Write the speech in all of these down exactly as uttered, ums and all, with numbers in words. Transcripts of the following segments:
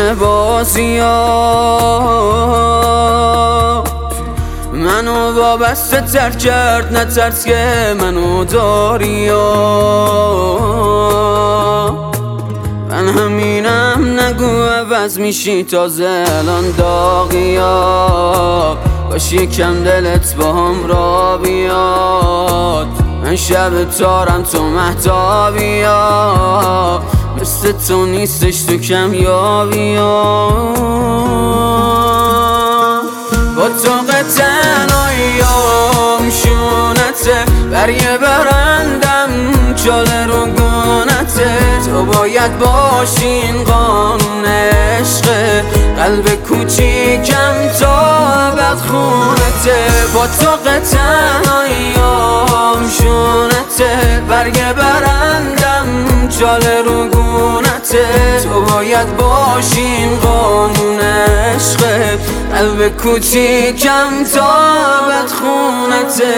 همه بازیات منو وابسته تر کرد، نترس که منو داری یا من همینم، نگو عوض میشی تازه الان داغیا، باش یکم دلت با هم را بیاد. من شب تارم تو مهتابیا، مثل تو نیستش تو کم یابیا. با تو قطعناییام شونته، بر یه برندم چاله رو گونته. تو باید باشین قانون عشقه، قلب کوچیکم تا ابد خونته. با تو قطعناییام شونته، بر یه برندم چاله رو گونته. تو باید باشین قانون عشقه، قلب کوچیکم تا ابد خونته.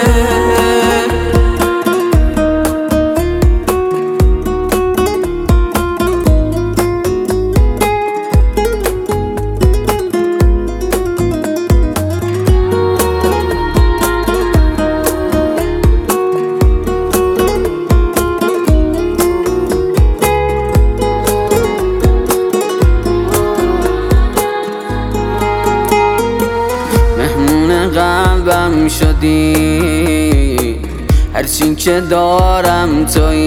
قلبم شدی، هرچی که دارم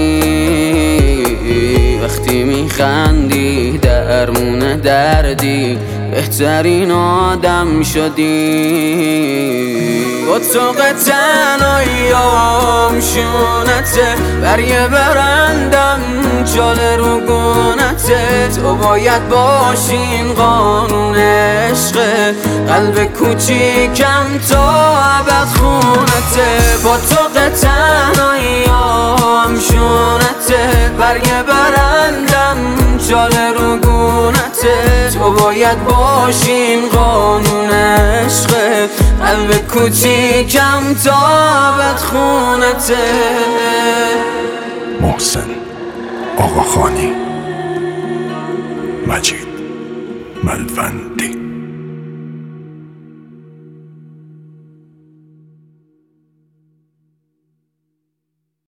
تویی. وقتی میخندی درمون دردی، بهترین آدم شدی. با تو قطعناییام شونته، بر یه برندم چاله رو گونته. تو باید باشین قانون عشقه، قلب کوچیکم تا ابد خونته. با تو قطعناییام شونته، بر یه برندم چاله رو گونته. تو باید باشین قانون عشقه، قلب کوچیکم تا ابد خونته. محسن آقاخانی، مجید ملوندی.